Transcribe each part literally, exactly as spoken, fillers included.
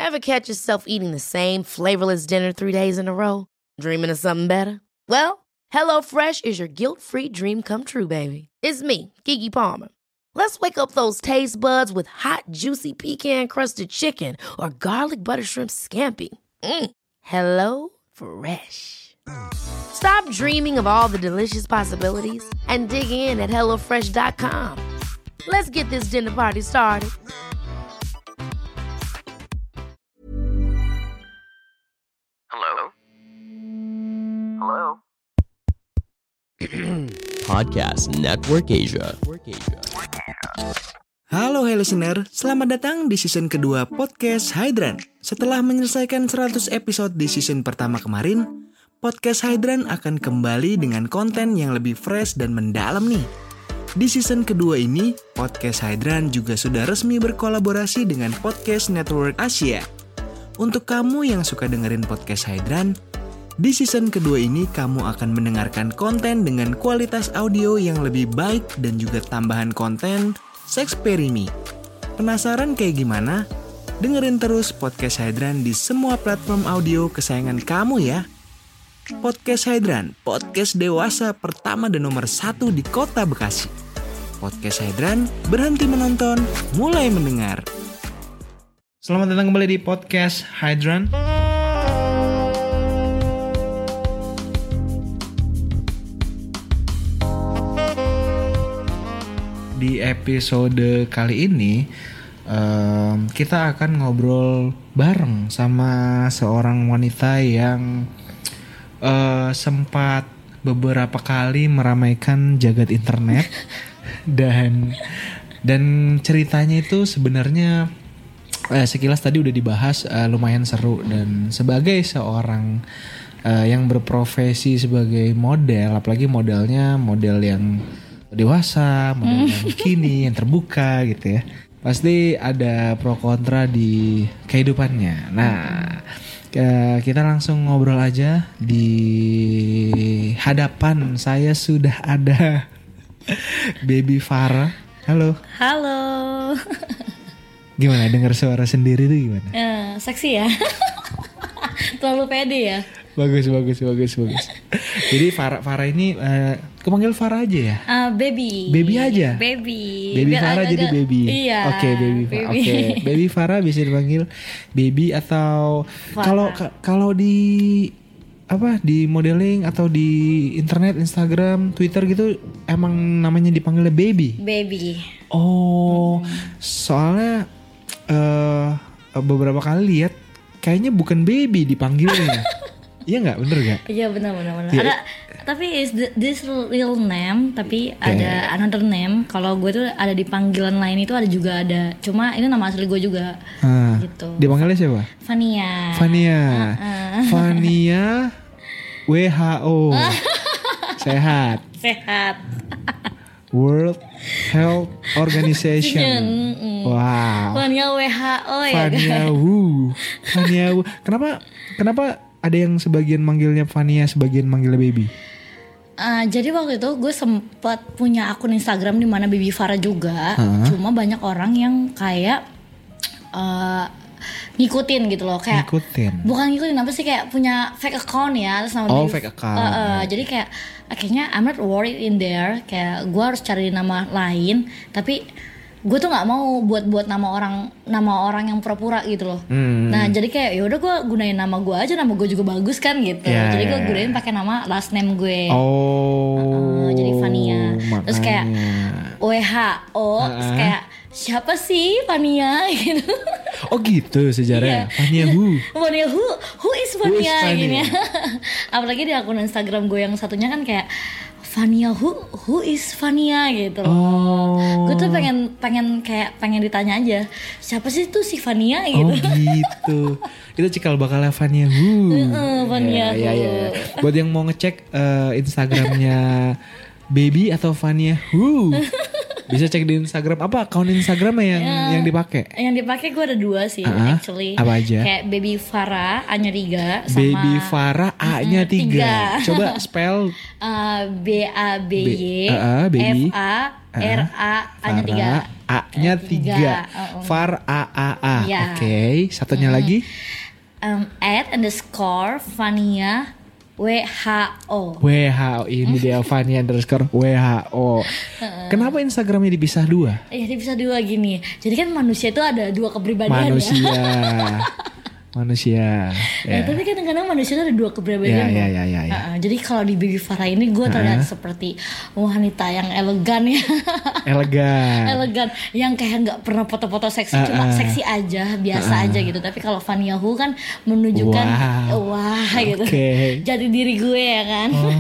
Ever catch yourself eating the same flavorless dinner three days in a row? Dreaming of something better? Well, HelloFresh is your guilt-free dream come true, baby. It's me, Keke Palmer. Let's wake up those taste buds with hot, juicy pecan-crusted chicken or garlic butter shrimp scampi. Mm. Hello Fresh. Stop dreaming of all the delicious possibilities and dig in at hello fresh dot com. Let's get this dinner party started. Hello? Hello? Podcast Network Asia. Halo hey listener, selamat datang di season kedua Podcast Hydran. Setelah menyelesaikan seratus episode di season pertama kemarin, Podcast Hydran akan kembali dengan konten yang lebih fresh dan mendalam nih. Di season kedua ini, Podcast Hydran juga sudah resmi berkolaborasi dengan Podcast Network Asia. Untuk kamu yang suka dengerin Podcast Hydran, di season kedua ini kamu akan mendengarkan konten dengan kualitas audio yang lebih baik dan juga tambahan konten Sexperimi. Penasaran kayak gimana? Dengerin terus Podcast Hydran di semua platform audio kesayangan kamu ya. Podcast Hydran, podcast dewasa pertama dan nomor satu di kota Bekasi. Podcast Hydran, berhenti menonton, mulai mendengar. Selamat datang kembali di Podcast Hydran. Di episode kali ini um, kita akan ngobrol bareng sama seorang wanita yang uh, sempat beberapa kali meramaikan jagat internet dan dan ceritanya itu sebenarnya eh, sekilas tadi udah dibahas, uh, lumayan seru. Dan sebagai seorang uh, yang berprofesi sebagai model, apalagi modelnya model yang dewasa, model yang kini, yang terbuka gitu ya, pasti ada pro kontra di kehidupannya. Nah, kita langsung ngobrol aja. Di hadapan saya sudah ada Baby Farah. Halo. Halo. Gimana dengar suara sendiri tuh gimana? Uh, seksi ya. Terlalu pede ya. Bagus, bagus, bagus, bagus. Jadi Farah, Farah ini, uh, aku panggil Farah aja ya? Uh, baby. Baby aja? Baby. Baby Biar Farah agak, jadi baby? Iya. Oke, okay, baby Farah. Oke, okay. Baby Farah bisa dipanggil baby atau kalau kalau di apa di modeling atau di internet, Instagram, Twitter gitu emang namanya dipanggilnya baby? Baby. Oh, hmm. Soalnya uh, beberapa kali lihat kayaknya bukan baby dipanggilnya. Iya nggak, bener nggak? Iya benar benar benar. Ya. Ada tapi is this real name, tapi okay. Ada another name. Kalau gue tuh ada di panggilan lain itu ada juga ada. Cuma ini nama asli gue juga. Ah, gitu. Dipanggilnya siapa? Fania. Fania. Uh-uh. Fania. W H O. Sehat. Sehat. World Health Organization. Wow. Fania W H O ya. Fania Wu. Fania Wu. Kenapa? Kenapa? Ada yang sebagian manggilnya Fania, sebagian manggilnya baby. Uh, jadi waktu itu gue sempat punya akun Instagram di mana Baby Farah juga. Uh-huh. Cuma banyak orang yang kayak uh, ngikutin gitu loh, kayak ngikutin. Bukan ngikutin, apa sih, kayak punya fake account ya, sama oh, Baby, fake account. Uh, uh, jadi kayak akhirnya I'm not worried in there, kayak gue harus cari nama lain, tapi gue tuh nggak mau buat-buat nama orang nama orang yang pura-pura gitu loh. Hmm. Nah jadi kayak ya udah gue gunain nama gue aja, nama gue juga bagus kan gitu. Yeah, jadi gue gunain pakai nama last name gue. Oh. Uh, jadi Fania. Makanya. Terus kayak W H O, uh-huh. Terus kayak siapa sih Fania gitu. Oh gitu sejarahnya. Fania who? Fania who? Who is Fania? Who is Gini. Apalagi di akun Instagram gue yang satunya kan kayak Fania who who is Fania gitu. Oh. Gue tuh pengen pengen kayak pengen ditanya aja siapa sih tuh si Fania gitu. Oh gitu. Kita cikal bakalnya Fania who. Uh, Fania ya, who. Ya, ya. Buat yang mau ngecek uh, Instagramnya Baby atau Fania who, bisa cek di Instagram. Apa akun Instagramnya yang uh, yang dipakai? Yang dipakai gue ada dua sih, uh-huh. actually. Apa aja? Kayak Baby Farah A-nya tiga sama Baby Farah A-nya tiga. Coba spell. Uh, B A B Y uh, uh, F A R A A-nya tiga. A-nya tiga. uh-uh. Far A A A. Ya. Oke, okay. Satunya hmm. lagi? Um, at underscore Vania W H O. W H O ini dia Vania underscore W H O. Kenapa Instagramnya dipisah dua? Iya dipisah dua gini. Jadi kan manusia itu ada dua kepribadian manusia. ya. Manusia. Ya, Ya. tapi kadang-kadang manusia itu ada dua kepribadian. Ya, ya, ya, ya, ya. Uh-uh. Jadi kalau di Baby Farah ini gue terlihat seperti wanita yang elegan ya. Elegan. Elegan, yang kayak nggak pernah foto-foto seksi, Uh-uh. cuma seksi aja, biasa Uh-uh. aja gitu. Tapi kalau Vania Hu kan menunjukkan Wow. wah gitu. Okay. Jadi diri gue ya kan. Oh,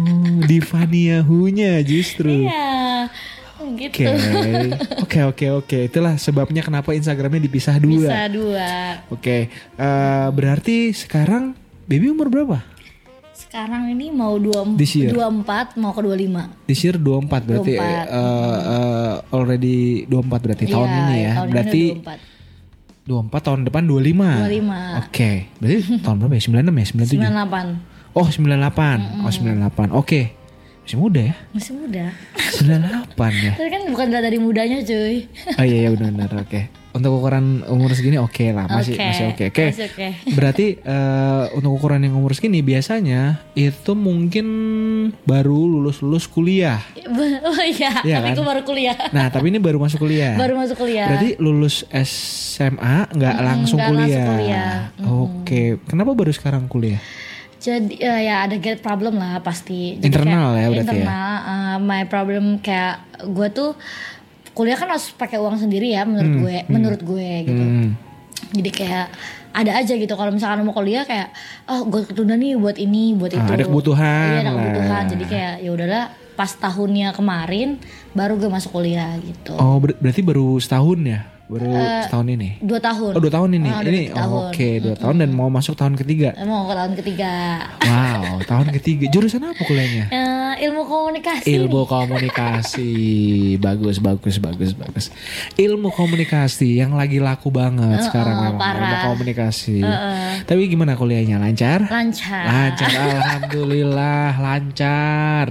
di Vania Hu-nya justru. Iya. Gitu. Oke, oke, oke, oke. Itulah sebabnya kenapa Instagramnya dipisah dua. Bisa dua. Oke, eh, berarti sekarang Baby umur berapa? Sekarang ini mau dua This year? dua empat mau ke dua lima. This year dua puluh empat berarti dua puluh empat. eh, eh, already dua puluh empat berarti tahun Iya, ini ya. tahun Berarti ini dua puluh empat. dua puluh empat tahun depan dua puluh lima. dua puluh lima. Oke, berarti tahun berapa ya? sembilan puluh enam ya? sembilan puluh tujuh. sembilan puluh delapan. Oh, sembilan puluh delapan. Oh, sembilan puluh delapan. Oke. Masih muda ya? Masih muda. sembilan puluh delapan ya. Tapi kan bukan dari mudanya cuy. Oh iya, iya benar-benar. Oke. Untuk ukuran umur segini oke lah, masih Oke, masih oke. Oke. masih oke. Berarti eh, untuk ukuran yang umur segini biasanya itu mungkin baru lulus-lulus kuliah. Oh iya, Iya tapi kan? gue baru kuliah. Nah, tapi ini baru masuk kuliah. Baru masuk kuliah. Berarti lulus S M A nggak langsung nggak kuliah. langsung kuliah. Oke. Kenapa baru sekarang kuliah? Jadi uh, ya ada get problem lah pasti. Jadi Internal kayak ya berarti ya? internal, uh, my problem kayak gue tuh kuliah kan harus pakai uang sendiri ya menurut Hmm, gue, hmm. menurut gue gitu. Hmm. Jadi kayak ada aja gitu kalau misalkan mau kuliah kayak oh gue ketunda nih buat ini, buat Ah, itu. ada kebutuhan Iya ada lah. kebutuhan. Jadi kayak ya udahlah pas tahunnya kemarin baru gue masuk kuliah gitu. Oh, ber- berarti baru setahun ya? Baru setahun ini? Dua tahun. Oh, dua tahun ini. Ah, udah ini dua tahun. oh, oke, dua tahun dan mau masuk tahun ketiga. Mau ke tahun ketiga. Wow, tahun ketiga. Jurusan apa kuliahnya? Eh, ilmu komunikasi. Ilmu nih. komunikasi. Bagus, bagus, bagus, bagus. Ilmu komunikasi yang lagi laku banget Uh-uh, sekarang memang. parah. Ilmu komunikasi. Uh-uh. Tapi gimana kuliahnya? Lancar? Lancar. Lancar, alhamdulillah lancar.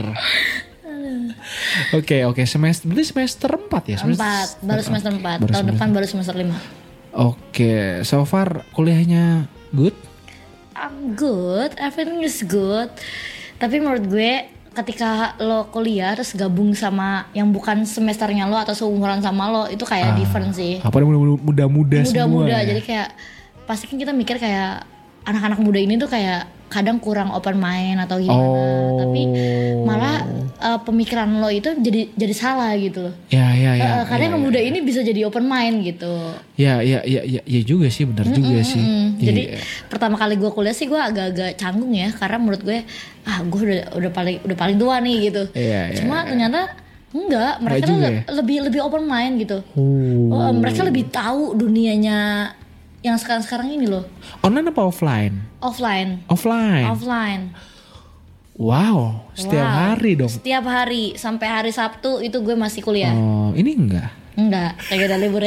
Oke, oke, semester berarti semester empat ya? Semester, Empat, baru semester empat. Baru Tahun semester- depan baru semester lima. Oke, so far kuliahnya good? I'm good, everything is good. Tapi menurut gue ketika lo kuliah terus gabung sama yang bukan semesternya lo atau seumuran sama lo itu kayak Ah, different sih. Apa muda-muda semua? Muda-muda ya? jadi kayak pasti kan kita mikir kayak anak-anak muda ini tuh kayak kadang kurang open mind atau gimana. Oh. Tapi malah uh, pemikiran lo itu jadi jadi salah gitu loh. Ya, ya, ya. Uh, karena ya, yang ya. muda ini bisa jadi open mind gitu. Ya, ya, ya, ya, ya juga sih, benar juga sih. Mm, Jadi Iya. pertama kali gue kuliah sih gue agak-agak canggung ya karena menurut gue ah gue udah udah paling udah paling tua nih gitu. Iya, iya, Cuma iya. ternyata enggak, mereka Enggak tuh juga le- ya? lebih lebih open mind gitu. Oh. Oh, mereka lebih tahu dunianya yang sekarang-sekarang ini loh. Online apa offline? Offline. Offline. Offline. Wow, setiap Wow. hari dong. Setiap hari sampai hari Sabtu itu gue masih kuliah. Oh, ini enggak. Enggak, kayak udah libur ya.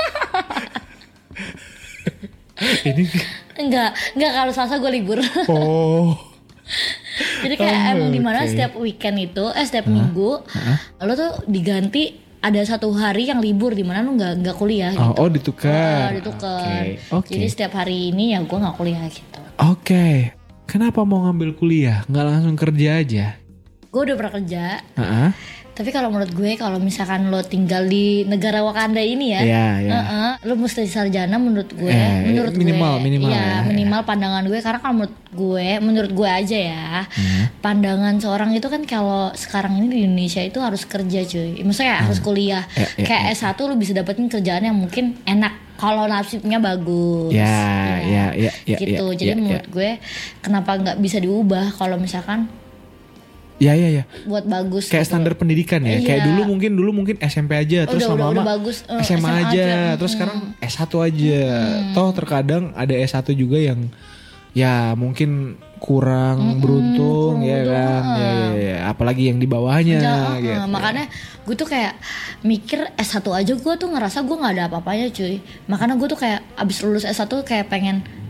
Ini enggak, enggak kalau Selasa gue libur. oh. Jadi kayak Oh, emang dimana oke. setiap weekend itu, eh setiap minggu, lo tuh diganti ada satu hari yang libur di mana lo nggak nggak kuliah gitu. Oh, oh ditukar. Ah, ditukar. Oke. Oke. Jadi setiap hari ini ya gue nggak kuliah gitu. Oke. Kenapa mau ngambil kuliah? Nggak langsung kerja aja? Gue udah pernah kerja. Heeh. Tapi kalau menurut gue kalau misalkan lo tinggal di negara Wakanda ini ya, Iya, iya. uh-uh, lo mesti sarjana menurut gue, Eh, menurut minimal, gue, minimal ya, ya, minimal pandangan gue karena kalau menurut gue, menurut gue aja ya, pandangan seorang itu kan kalau sekarang ini di Indonesia itu harus kerja cuy, maksudnya kayak harus kuliah, Ya, ya, kayak ya. S satu lo bisa dapetin kerjaan yang mungkin enak kalau nasibnya bagus, Ya, ya, ya, ya, gitu. ya, Jadi ya, menurut ya. gue kenapa nggak bisa diubah kalau misalkan Ya, ya, ya. buat bagus Kayak gitu. standar pendidikan ya. Iya. Kayak dulu mungkin dulu mungkin S M P aja terus Udah, udah, lama-lama udah bagus. Eh, S M A S M A aja, aja. terus Hmm. sekarang S satu aja. Toh terkadang ada S satu juga yang ya mungkin kurang beruntung kurang ya beruntung, kan. ah. Ya, ya, ya. Apalagi yang di bawahnya Ja- gitu. uh, makanya gue tuh kayak mikir S satu aja gue tuh ngerasa gue nggak ada apa-apanya cuy. Makanya gue tuh kayak abis lulus S satu kayak pengen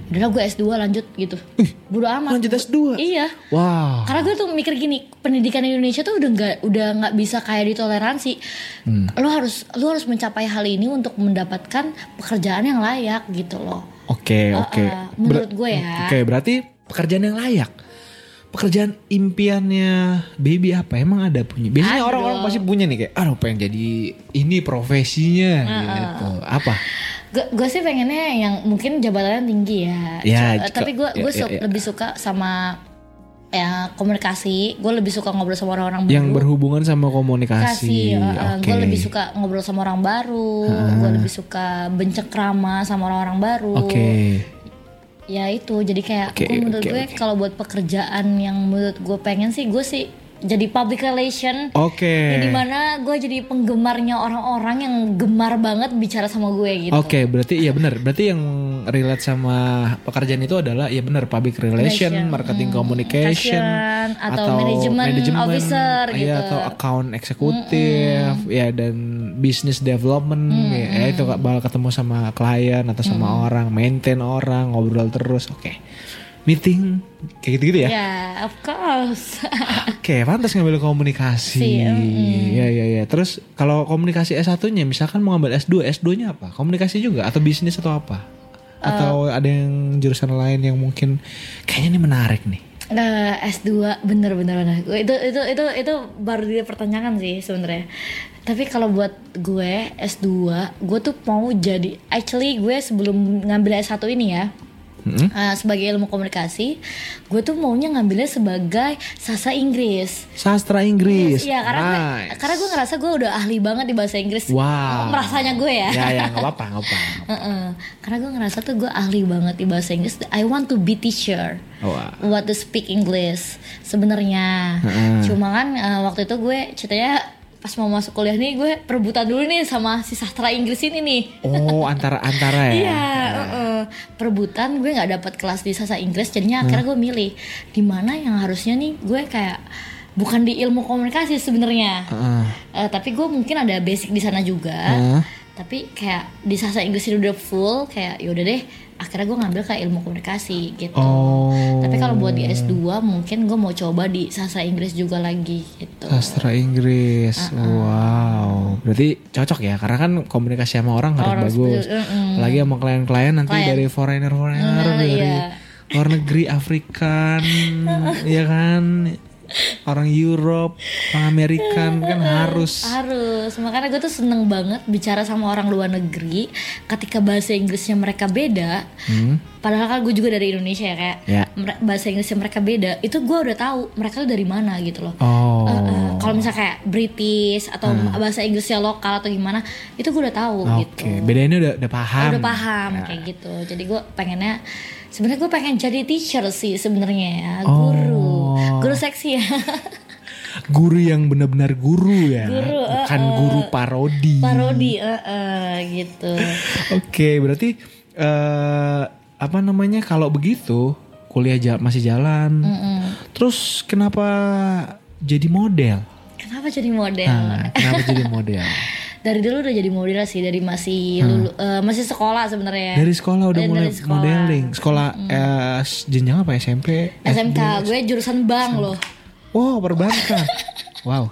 udahlah gue S dua lanjut gitu. Bodo amat. Lanjut S dua? Iya. Wow. Karena gue tuh mikir gini, pendidikan Indonesia tuh udah nggak udah nggak bisa kayak ditoleransi. Hmm. Lo harus lo harus mencapai hal ini untuk mendapatkan pekerjaan yang layak gitu loh. Oke, uh, oke. Uh, menurut gue ya. Oke, okay, berarti pekerjaan yang layak. Pekerjaan impiannya baby apa? Emang ada punya? Biasanya Aduh. orang-orang pasti punya nih kayak, aduh pengen jadi ini profesinya uh, gitu. Apa? Gue sih pengennya yang mungkin jabatannya tinggi ya. Ya so, tapi gue gue ya, ya, ya. lebih suka sama ya komunikasi. Gue lebih suka ngobrol sama orang-orang baru. Yang berhubungan sama komunikasi. Uh, okay. Gue lebih suka ngobrol sama orang baru. Uh. Gue lebih suka bencekrama sama orang-orang baru. Oke. Okay. Ya itu jadi kayak okay, gue menurut okay, gue okay. kalau buat pekerjaan yang menurut gue pengen sih gue sih jadi public relation. Oke. Okay. Di mana gue jadi penggemarnya orang-orang yang gemar banget bicara sama gue gitu. Oke, okay, berarti iya benar. Berarti yang relate sama pekerjaan itu adalah ya benar public relation, relation. marketing hmm, communication atau, atau manajemen officer ya, gitu. Atau account eksekutif mm-hmm. ya dan business development mm-hmm. ya itu bakal ketemu sama klien atau sama mm-hmm. orang, maintain orang, ngobrol terus. Oke. Okay. Meeting kayak gitu-gitu ya? Ya, yeah, of course. Oke, okay, pantas ngambil komunikasi. Iya, mm. ya, ya. Terus kalau komunikasi S satu-nya misalkan mau ngambil S dua, S dua-nya apa? Komunikasi juga atau bisnis atau apa? Atau uh, ada yang jurusan lain yang mungkin kayaknya ini menarik nih? Uh, S dua bener-bener bener. Itu itu itu itu baru dipertanyakan sih sebenarnya. Tapi kalau buat gue S dua, gue tuh mau jadi actually gue sebelum ngambil S satu ini ya. Mm-hmm. Uh, sebagai ilmu komunikasi, gue tuh maunya ngambilnya sebagai sastra Inggris. Sastra Inggris. Iya, karena nice. gue, karena gue ngerasa gue udah ahli banget di bahasa Inggris. Wow. Merasanya gue ya. Ya ya nggak apa-apa nggak apa. uh-uh. Karena gue ngerasa tuh gue ahli banget di bahasa Inggris. I want to be teacher. Wow. Want to speak English sebenarnya. Uh-uh. Cuma kan uh, waktu itu gue ceritanya pas mau masuk kuliah nih gue perebutan dulu nih sama si sastra Inggris ini nih. Oh antara-antara ya. Iya uh-uh. perebutan gue nggak dapat kelas di sastra Inggris jadinya akhirnya gue milih di mana yang harusnya nih gue kayak bukan di ilmu komunikasi sebenarnya. Uh. Uh, tapi gue mungkin ada basic di sana juga. Uh. Tapi kayak di sastra Inggris ini udah full kayak yaudah deh akhirnya gue ngambil kayak ilmu komunikasi gitu. Oh. Tapi kalau buat di S dua mungkin gue mau coba di sastra Inggris juga lagi gitu. Sastra Inggris. Uh-uh. Wow. Berarti cocok ya karena kan komunikasi sama orang harus orang bagus. Uh-uh. Lagi sama klien-klien nanti Klien. dari foreigner-foreigner uh, dari iya. luar negeri Afrikan ya kan. Orang Europe, orang Amerikan kan harus harus makanya gue tuh seneng banget bicara sama orang luar negeri ketika bahasa Inggrisnya mereka beda. Hmm. Padahal kan gue juga dari Indonesia ya kayak yeah. bahasa Inggrisnya mereka beda itu gue udah tahu mereka tuh dari mana gitu loh. Oh. Uh, uh, kalau misalnya kayak British atau hmm. bahasa Inggrisnya lokal atau gimana itu gue udah tahu okay. gitu. Oke, bedainnya udah udah paham. Udah paham ya. Kayak gitu. Jadi gue pengennya sebenarnya gue pengen jadi teacher sih sebenarnya ya, guru. Oh. Guru seksi ya. Guru yang benar-benar guru ya, guru, bukan uh, guru parodi. Parodi, uh, uh, gitu. Oke, okay, berarti uh, apa namanya kalau begitu kuliah jala, masih jalan. Mm-mm. Terus kenapa jadi model? Kenapa jadi model? Nah, kenapa jadi model? Dari dulu udah jadi model sih dari masih hmm. lulu, uh, masih sekolah sebenarnya. Dari sekolah udah dari, mulai dari sekolah. Modeling. Sekolah hmm. eh, jenjang apa S M P? S M K, gue jurusan bank loh. Wow, perbankan. Wow.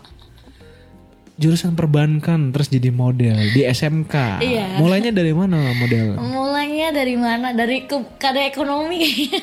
Jurusan perbankan terus jadi model di S M K. Iya. Mulainya dari mana model? Mulainya dari mana? Dari ke kada ekonomi kayaknya.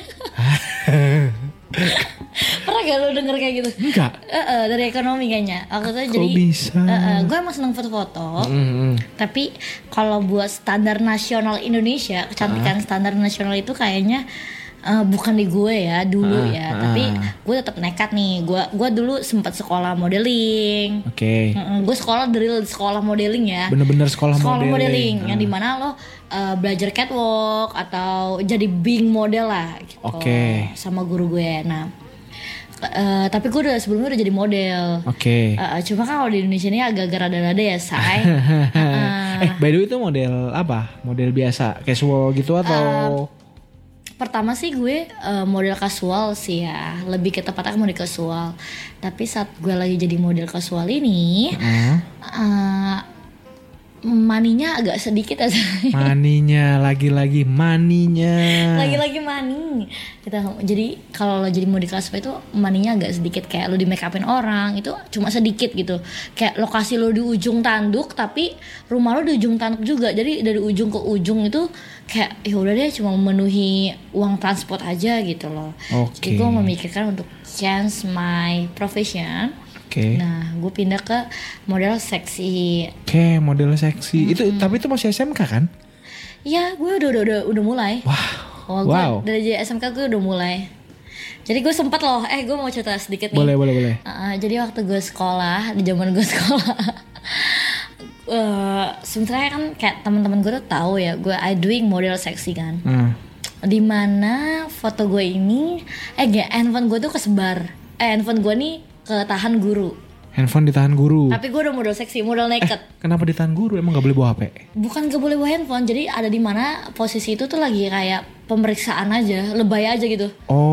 Pernah gak lo denger kayak gitu? Enggak. Uh, uh, dari ekonomi kayaknya. Waktu itu Kok jadi. bisa? Uh, uh, gue emang seneng foto-foto. Mm-hmm. Tapi kalau buat standar nasional Indonesia, kecantikan uh. standar nasional itu kayaknya uh, bukan di gue ya dulu uh, ya. Uh. Tapi gue tetap nekat nih. Gue gue dulu sempat sekolah modeling. Oke. Okay. Uh, uh, gue sekolah dari sekolah modeling ya. Bener-bener sekolah, sekolah modeling. modeling uh. Yang dimana lo Uh, belajar catwalk atau jadi being model lah gitu. Oke. Okay. Sama guru gue. Nah, uh, tapi gue udah sebelumnya udah jadi model. Oke. Okay. Uh, cuma kan kalau di Indonesia ini agak-agak rada-rada ya, say. uh, eh, by the way itu model apa? Model biasa, casual gitu atau? Uh, pertama sih gue uh, model casual sih ya, lebih ke tepatnya model casual. Tapi saat gue lagi jadi model casual ini, uh. Uh, maninya agak sedikit aja. Maninya lagi-lagi maninya. Lagi-lagi mani. Kita jadi kalau lo jadi model kelas itu maninya agak sedikit, kayak lo di make upin orang itu cuma sedikit gitu. Kayak lokasi lo di ujung tanduk tapi rumah lo di ujung tanduk juga. Jadi dari ujung ke ujung itu kayak ya udah deh cuma memenuhi uang transport aja gitu loh. Oke. Jadi gue memikirkan untuk change my profession. Oke. Nah, gue pindah ke model seksi. Oke, model seksi. Itu tapi itu masih S M K kan? Iya, gue udah udah udah, udah mulai. Wah. Oh, gue Wow. dari S M K gue udah mulai. Jadi gue sempat loh, eh gue mau cerita sedikit nih. Boleh, boleh, boleh. Uh, jadi waktu gue sekolah, di zaman gue sekolah, uh, sebenarnya kan kayak teman-teman gue tuh tahu ya, gue I doing model seksi kan. Hmm. Dimana foto gue ini, eh gak, handphone gue tuh kesebar. Eh handphone gue nih ketahan guru. Handphone ditahan guru. Tapi gue udah model seksi, model naked. Kenapa ditahan guru? Emang gak boleh bawa H P? Bukan gak boleh bawa handphone, jadi ada di mana posisi itu tuh lagi kayak pemeriksaan aja, lebay aja gitu.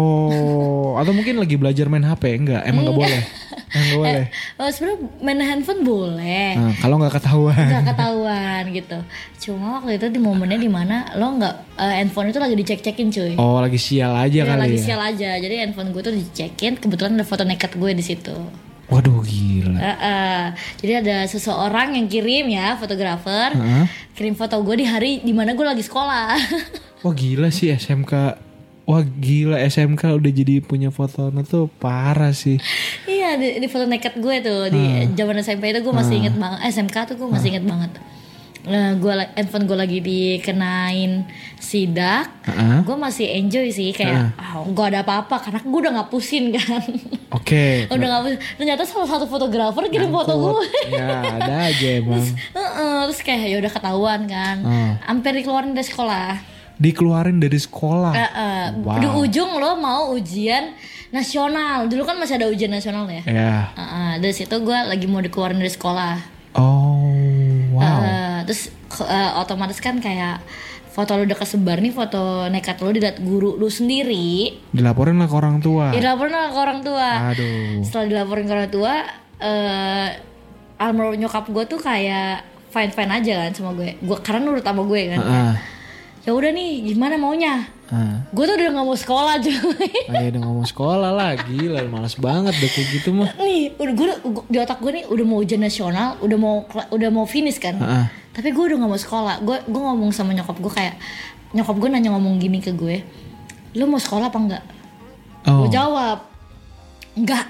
Oh, atau mungkin lagi belajar main H P? Enggak, emang gak boleh. Emang gak boleh. Eh, sebenarnya main handphone boleh. Nah, kalau nggak ketahuan. Nggak ketahuan gitu. Cuma waktu itu di momennya di mana lo nggak uh, handphone itu lagi dicek-cekin cuy. Oh, lagi sial aja Ya, kali lagi ya. sial aja. Jadi handphone gue tuh dicekin, kebetulan ada foto naked gue di situ. Waduh gila. Uh, uh, jadi ada seseorang yang kirim ya, fotografer, Uh-huh. kirim foto gue di hari dimana gue lagi sekolah. Wah gila sih S M K. Wah gila S M K udah jadi punya foto tuh parah sih. Iya di, di foto naked gue tuh di Hmm. zaman S M P itu gue masih inget banget. S M K tuh gue masih inget banget. Nah, gue handphone gue lagi dikenain sidak, Uh-huh. gue masih enjoy sih kayak ah gak ada apa-apa karena gue udah ngapusin kan. Oke. Udah ngapusin. Ternyata salah satu fotografer kirim foto gue. Ya ada aja emang. Uh-uh, terus kayak ya udah ketahuan kan. Uh. Hampir dikeluarin dari sekolah. Dikeluarin dari sekolah. Uh-uh. Wow. Di ujung lo mau ujian nasional. Dulu kan masih ada ujian nasional ya. Ya. Uh-uh, dari situ gue lagi mau dikeluarin dari sekolah. Oh wow. Uh, terus uh, otomatis kan kayak foto lu udah kesebar nih, foto nekat lu dilihat guru lu sendiri. Dilaporin lah ke orang tua. Ya dilaporin lah ke orang tua. Aduh. Setelah dilaporin ke orang tua, uh, almarhum nyokap gue tuh kayak fine fine aja kan sama gue. Gue karena nurut sama gue kan. Uh-uh. Ya udah nih, gimana maunya? Uh. Gue tuh udah nggak mau sekolah cuy. Ayo udah ngomong sekolah lah, gila, males banget deh kayak gitu mah. Nih, udah gue di otak gue nih udah mau ujian nasional, udah mau udah mau finish kan. Uh-uh. Tapi gue udah nggak mau sekolah. Gue gue ngomong sama nyokap gue kayak, nyokap gue nanya ngomong gini ke gue, lu mau sekolah apa enggak? Oh. Gue jawab, enggak.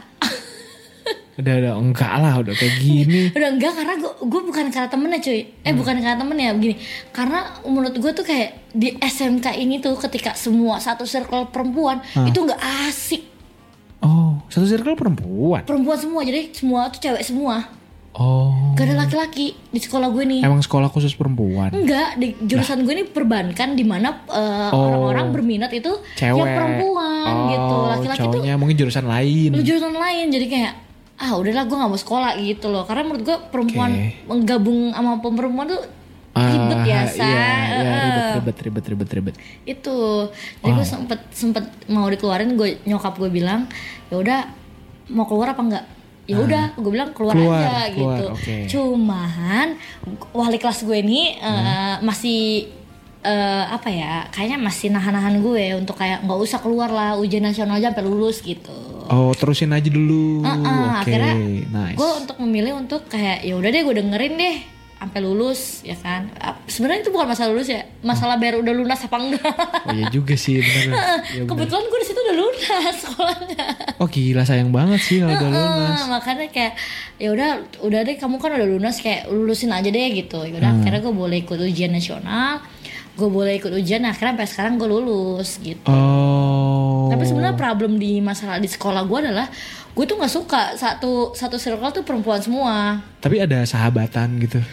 Udah udah enggak lah, udah kayak gini. Udah enggak karena gue gue bukan karena temennya cuy. Eh hmm. bukan karena temennya begini. Karena menurut gue tuh kayak di S M K ini tuh ketika semua satu circle perempuan Hah? itu nggak asik. Oh, satu circle perempuan. Perempuan semua, jadi semua tuh cewek semua. Oh. Gak ada laki-laki di sekolah gue nih. Emang sekolah khusus perempuan? Enggak, di jurusan gue ini perbankan di mana uh, Oh. orang-orang berminat itu Cewek. yang perempuan Oh, gitu. Laki-laki tuh cowoknya mungkin jurusan lain. lu jurusan lain, jadi kayak ah udahlah gue nggak mau sekolah gitu loh. Karena menurut gue perempuan Oke. menggabung sama perempuan tuh Ah, ribet biasa. Iya, iya, Uh, ribet, ribet, ribet, ribet, ribet. itu. Jadi gue Wow. sempet sempet mau dikeluarin, gue nyokap gue bilang ya udah mau keluar apa enggak? Ya udah, gue bilang keluar, Keluar, aja keluar, gitu. oke. Cuman wali kelas gue ini Hmm. uh, masih uh, apa ya? Kayaknya masih nahan-nahan gue untuk kayak nggak usah keluar lah, ujian nasional aja sampai lulus gitu. Oh, terusin aja dulu. Uh-uh, Oke, akhirnya nice. gue untuk memilih untuk kayak ya udah deh gue dengerin deh sampai lulus ya kan. Ah, sebenarnya itu bukan masalah lulus ya, masalah bayar udah lunas apa enggak. Oh iya juga sih, bener. Ya, bener. Kebetulan gue di situ udah lunas sekolahnya. Oh gila, sayang banget sih kalau udah lunas. Uh, makanya kayak ya udah udah deh kamu kan udah lunas, kayak lulusin aja deh gitu. Ya udah Hmm. akhirnya gue boleh ikut ujian nasional, gue boleh ikut ujian, akhirnya sampai sekarang gue lulus gitu. Oh. Tapi sebenarnya problem di masalah di sekolah gue adalah gue tuh nggak suka satu satu circle tuh perempuan semua. Tapi ada sahabatan gitu.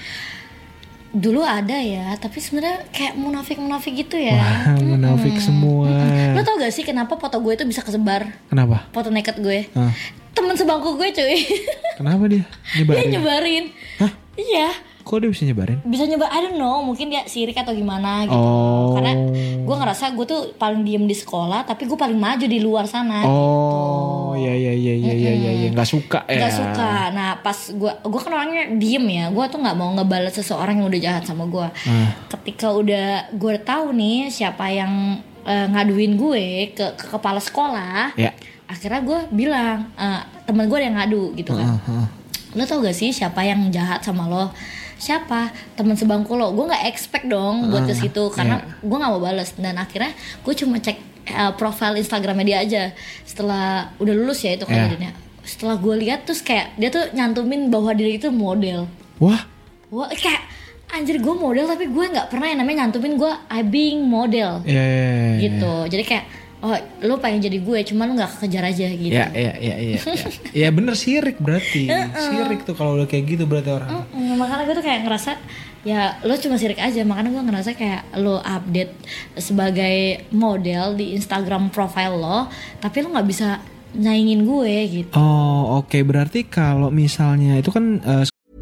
Dulu ada ya, tapi sebenarnya kayak munafik-munafik gitu ya. Wah, munafik semua. Lo tau gak sih kenapa foto gue itu bisa kesebar? Kenapa? Foto naked gue. Hah? Temen sebangku gue cuy. Kenapa dia Dia nyebarin? nyebarin. Hah? Iya. Kok dia bisa nyebarin? Bisa nyoba, I don't know, mungkin dia sirik atau gimana gitu. Oh. Karena gue ngerasa gue tuh paling diem di sekolah, tapi gue paling maju di luar sana. Oh. Oh iya iya iya iya iya iya ya. Nggak suka ya. Nggak suka. Nah pas gue gue kan orangnya diem ya. Gue tuh nggak mau ngebalas seseorang yang udah jahat sama gue. Hmm. Ketika udah gue tahu nih siapa yang uh, ngaduin gue ke, ke kepala sekolah, ya. Akhirnya gue bilang uh, temen gue yang ngadu gitu kan. Uh, uh. Lo tau gak sih siapa yang jahat sama lo? Siapa? Teman sebangku lo. Gue nggak expect dong buat ke situ uh, karena yeah. gue nggak mau balas. Dan akhirnya gue cuma cek uh, profile Instagramnya dia aja setelah udah lulus ya itu kan yeah. jadinya. Setelah gue lihat terus kayak dia tuh nyantumin bahwa diri itu model. Wah? Wah kayak anjir gue model tapi gue nggak pernah yang namanya nyantumin gue I being model. Yeah, yeah, yeah, gitu. Yeah. Jadi kayak oh lu pengen jadi gue cuma lu gak kejar aja gitu. Ya ya ya ya ya, ya bener sirik berarti. Sirik tuh kalau udah kayak gitu berarti orang. uh-uh. Makanya gue tuh kayak ngerasa ya lu cuma sirik aja. Makanya gue ngerasa kayak lu update sebagai model di Instagram profile lo tapi lu gak bisa nyaingin gue gitu. Oh oke okay. Berarti kalau misalnya itu kan uh,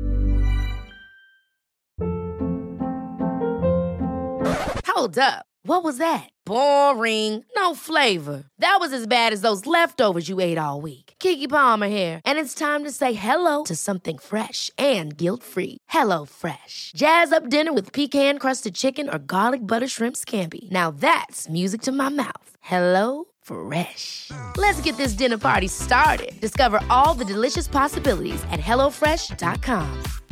Hold up. What was that? Boring. No flavor. That was as bad as those leftovers you ate all week. Keke Palmer here, and it's time to say hello to something fresh and guilt-free. Hello Fresh. Jazz up dinner with pecan-crusted chicken or garlic butter shrimp scampi. Now that's music to my mouth. Hello Fresh. Let's get this dinner party started. Discover all the delicious possibilities at hello fresh dot com.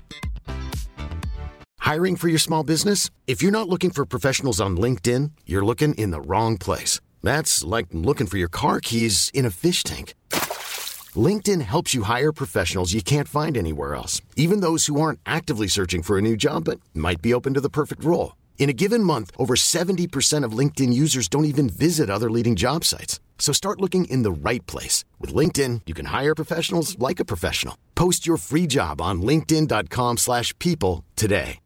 Hiring for your small business? If you're not looking for professionals on LinkedIn, you're looking in the wrong place. That's like looking for your car keys in a fish tank. LinkedIn helps you hire professionals you can't find anywhere else, even those who aren't actively searching for a new job but might be open to the perfect role. In a given month, over seventy percent of LinkedIn users don't even visit other leading job sites. So start looking in the right place. With LinkedIn, you can hire professionals like a professional. Post your free job on linkedin dot com slash people today.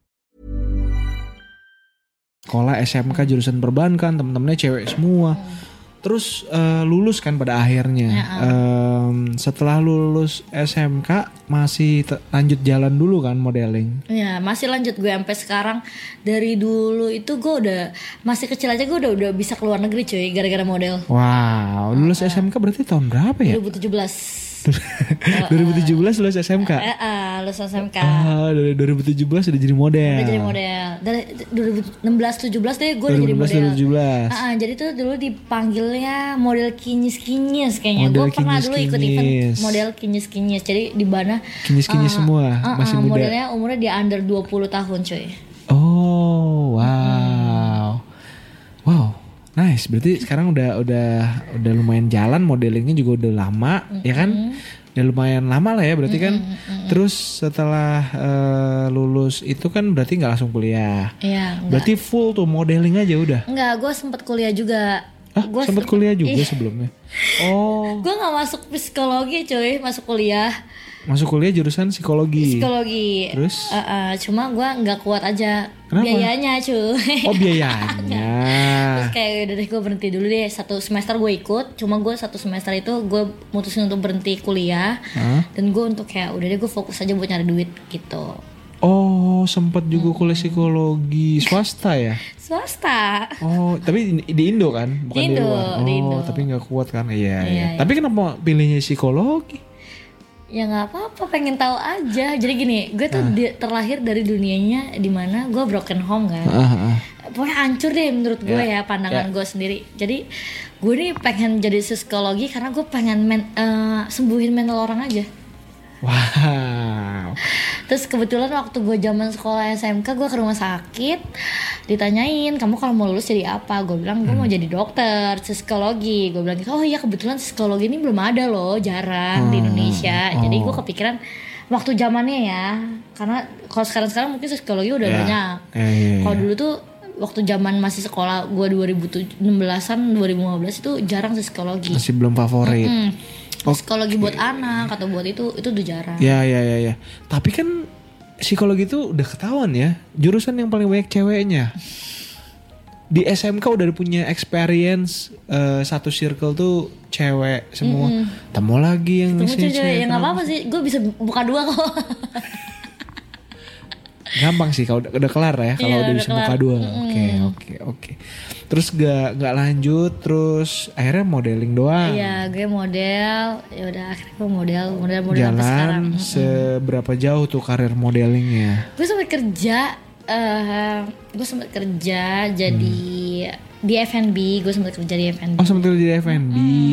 Sekolah S M K jurusan perbankan, temen-temennya cewek semua. Terus uh, lulus kan pada akhirnya. Ya, um, setelah lulus S M K masih te- lanjut jalan dulu kan modeling. Iya masih lanjut gue sampai sekarang. Dari dulu itu gue udah masih kecil aja gue udah udah bisa keluar negeri cuy gara-gara model. Wow, lulus uh, S M K berarti tahun berapa ya? dua ribu tujuh belas dua ribu tujuh belas lulus S M K. Heeh, uh, uh, lulus S M K. Ah, dari dua ribu tujuh belas udah jadi model. Udah jadi model. Dari dua ribu enam belas tujuh belas deh gue udah jadi model. dua ribu tujuh belas Heeh, uh, uh, jadi tuh dulu dipanggilnya model kinyis-kinyis kayaknya. Gue pernah dulu ikut event model kinyis-kinyis. Jadi di mana kinyis-kinyis uh, semua uh, uh, masih muda. Modelnya umurnya di under dua puluh tahun cuy. Oh, wow. Hmm. Wow. Nice, berarti sekarang udah udah udah lumayan jalan, modelingnya juga udah lama, mm-hmm. ya kan? Udah lumayan lama lah ya berarti kan. Mm-hmm. Terus setelah uh, lulus itu kan berarti nggak langsung kuliah. Iya. Berarti full tuh modeling aja udah. Enggak, gue sempet kuliah juga. Ah, gua sempet kuliah juga iya. sebelumnya. Oh. Gue nggak masuk psikologi cuy, masuk kuliah. Masuk kuliah jurusan psikologi. Psikologi. Terus? Uh, uh, cuma gue nggak kuat aja. Kenapa? Biayanya cuy. Oh biayanya. Terus kayak udah deh gue berhenti dulu deh. Satu semester gue ikut. Cuma gue satu semester itu gue mutusin untuk berhenti kuliah. Huh? Dan gue untuk kayak udah deh gue fokus aja buat nyari duit gitu. Oh sempet juga kuliah psikologi swasta ya? Swasta. Oh tapi di Indo kan? Bukan di Indo. Di luar. Oh di Indo. Tapi gak kuat kan? Iya, iya. iya. Tapi kenapa pilihnya psikologi? Ya nggak apa-apa, pengen tahu aja. Jadi gini, gue tuh uh. di, terlahir dari dunianya di mana gue broken home kan. Uh, uh. Pokoknya hancur deh menurut gue yeah. ya pandangan yeah. gue sendiri. Jadi gue nih pengen jadi psikologi karena gue pengen men, uh, sembuhin mental orang aja. Wow. Terus kebetulan waktu gue zaman sekolah S M K gue ke rumah sakit, ditanyain kamu kalau mau lulus jadi apa? Gue bilang gue hmm. mau jadi dokter psikologi. Gue bilang gitu, oh iya kebetulan psikologi ini belum ada loh, jarang hmm. di Indonesia. Oh. Jadi gue kepikiran waktu zamannya ya, karena kalau sekarang-sekarang mungkin psikologi udah yeah. banyak. Yeah, yeah, yeah. Kalau dulu tuh waktu zaman masih sekolah gue dua ribu enam belasan dua ribu lima belas itu jarang psikologi. Masih belum favorit. Mm-hmm. Psikologi okay. buat anak atau buat itu itu udah jarang. Ya ya ya ya. Tapi kan psikologi itu udah ketahuan ya, jurusan yang paling banyak ceweknya. Di S M K udah punya experience uh, satu circle tuh cewek semua. Mm-hmm. Temu lagi yang Temu cewek. Ya nggak apa-apa sih, gue bisa buka dua kok. gampang sih kalau udah, udah kelar ya kalau Iya, udah udah bisa kelar. muka dua. Oke Mm-mm. oke oke. Terus gak nggak lanjut terus akhirnya modeling doang. Iya, gue model. Ya udah akhirnya gue model, model model sampai sekarang. Jalan seberapa jauh tuh karir modelingnya? Gue sempat kerja, eh gue sempat kerja jadi di F and B. Gue sempat kerja di F and B. Oh sempat kerja di F and B.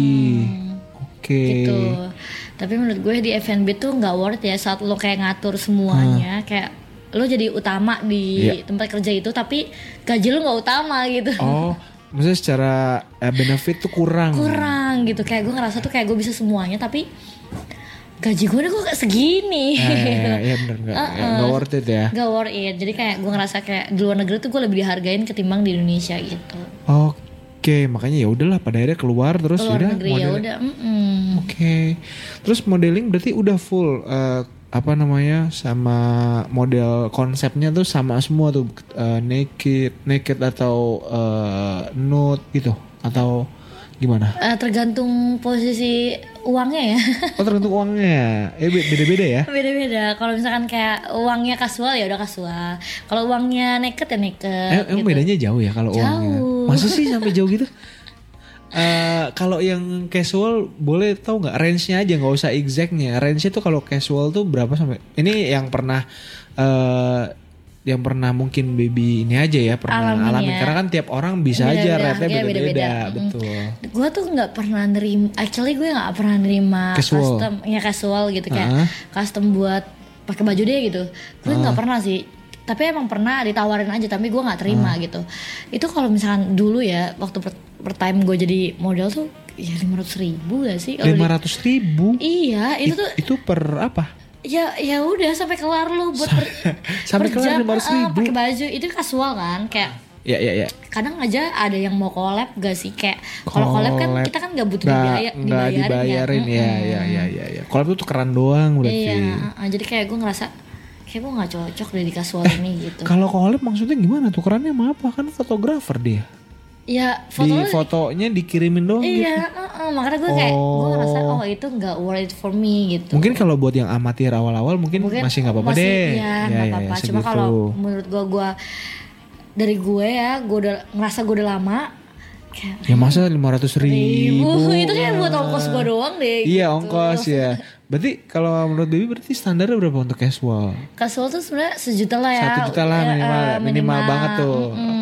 Oke. Gitu. Tapi menurut gue di F and B tuh nggak worth ya saat lo kayak ngatur semuanya, kayak lo jadi utama di Iya. tempat kerja itu, tapi gaji lo nggak utama gitu. Oh, maksudnya secara eh, benefit tuh kurang. Kurang gitu, kayak gue ngerasa tuh kayak gue bisa semuanya, tapi gaji gue kok kayak segini. Eh, iya bener nggak Uh-uh. nggak worth it ya. Gak worth it. Jadi kayak gue ngerasa kayak di luar negeri tuh gue lebih dihargain ketimbang di Indonesia gitu. Oke, makanya ya udahlah pada akhirnya keluar terus Luar udah negeri ya modeling. udah. mm-mm. Oke, terus modeling berarti udah full eh, apa namanya sama model konsepnya tuh sama semua tuh eh, naked, naked atau eh, nude gitu atau gimana? Eh, tergantung posisi uangnya ya. Oh tergantung uangnya, eh be- beda-beda ya? Beda-beda. Kalau misalkan kayak uangnya kasual ya udah kasual. Kalau uangnya naked ya naked. Eh, emang gitu. bedanya jauh ya kalau uangnya? Jauh. Masa sih sampai jauh gitu? Eh kalau yang casual boleh tahu nggak range-nya aja, nggak usah exactnya. Range-nya tuh kalau casual tuh berapa sampai? Ini yang pernah eh yang pernah mungkin baby ini aja ya pernah Alamin alamin ya. karena kan tiap orang bisa aja Beda-beda, rate-nya harganya beda-beda, beda-beda. betul. Gue tuh nggak pernah nerima. Actually gue nggak pernah nerima Casual. custom, ya casual gitu kayak Uh-huh. custom buat pakai baju deh gitu. Gue nggak pernah sih. Tapi emang pernah ditawarin aja, tapi gue nggak terima gitu. Itu kalau misalkan dulu ya waktu per, per time gue jadi model tuh ya lima ratus ribu gak sih? Kalau di- lima ratus ribu? Iya, itu It- tuh itu per apa? ya ya udah sampai kelar lu buat per, Sampai per kelar jam, lima ratus uh, ribu? pakai baju itu kasual kan, kayak Ya ya ya. kadang aja ada yang mau collab gak sih, kayak kalau collab kan Collab. kita kan nggak butuh Nggak- dibayar, nggak dibayarin, dibayarin kan. ya Mm-mm. ya ya ya ya. Collab tuh tukeran doang berarti. Iya, uh, jadi kayak gue ngerasa kayak gue nggak cocok deh di kasual ini gitu. Kalau collab maksudnya gimana? Tukerannya sama apa? Kan fotografer dia. Ya Di foto lu- fotonya dikirimin doang gitu. iya, uh, uh, makanya gue kayak gue ngerasa oh itu nggak worth it for me gitu. Mungkin kalau buat yang amatir awal-awal mungkin, Mungkin masih nggak apa-apa masih- deh. Iya, nggak apa-apa. Cuma segitu. kalau menurut gue, gue dari gue ya, gue udah ngerasa gue udah lama. Kayak, ya masa lima ratus ribu. itu kayak buat ongkos gue doang deh. Iya gitu. ongkos ya. Berarti kalau menurut Baby berarti standarnya berapa untuk casual? Casual tuh sebenarnya sejuta lah ya. Satu juta lah Ya, minimal, eh, minimal banget tuh. Mm-mm.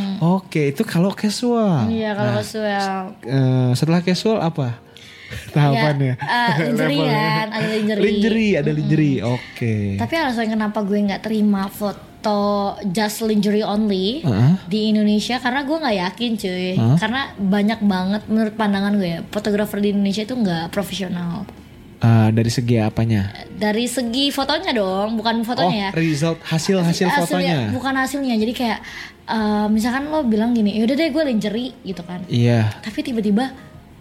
Oke itu kalau casual. Iya kalau Nah, casual. eh, setelah casual apa? Tahapannya. Ya, eh, lingerie Levelnya. kan, ada lingerie. Lingerie, ada lingerie. Oke. Tapi alasan kenapa gue nggak terima foto just lingerie only Heeh. di Indonesia karena gue nggak yakin cuy. Heeh. Karena banyak banget menurut pandangan gue ya, fotografer di Indonesia itu nggak profesional. Eh, dari segi apanya? Dari segi fotonya dong, bukan fotonya ya. Oh, result hasil hasil Hasilnya, fotonya. bukan hasilnya. Jadi kayak eh, misalkan lo bilang gini, yaudah deh gue lingerie gitu kan. Iya. Tapi tiba-tiba